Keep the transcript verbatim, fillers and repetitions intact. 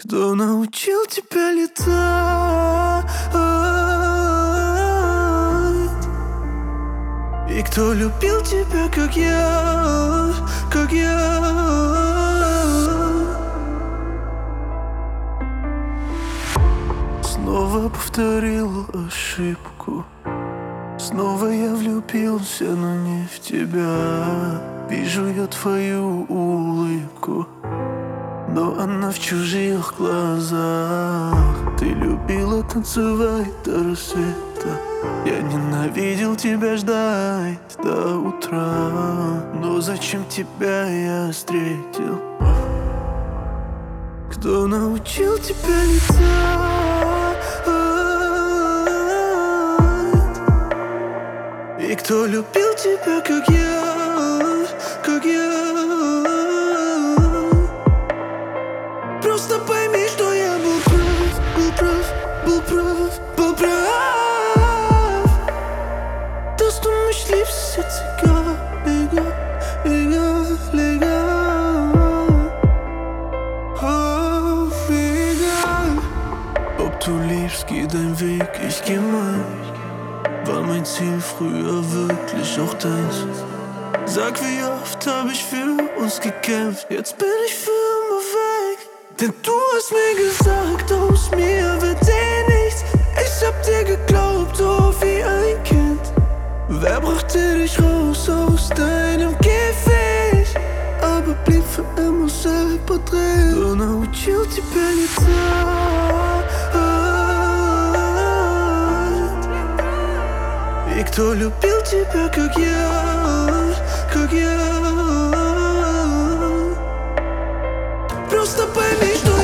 Кто научил тебя летать? И кто любил тебя, как я, как я? Снова повторил ошибку. Снова я влюбился, но не в тебя. Вижу я твою улыбку, но она в чужих глазах. Ты любила танцевать до рассвета. Я ненавидел тебя ждать до утра. Но зачем тебя я встретил? Кто научил тебя летать? И кто любил тебя, как я, как я? Просто пойми, что я был прав, был прав, был прав, был прав. То, что мы шли в сердце, легал, легал, легал, oh, légale. Ob du liebst, geh deinen Weg, ich geh mein. War mein Ziel früher wirklich auch deins? Sag, wie oft hab ich für uns gekämpft. Jetzt bin ich für immer weg. Denn du hast mir gesagt, aus mir wird eh nichts. Ich hab dir geglaubt, oh wie ein Kind. Wer brachte dich raus aus deinem Käfig? Aber blieb für immer selber drin. Кто научил тебя летать? И кто любил тебя, как я, как я? Просто пойми, что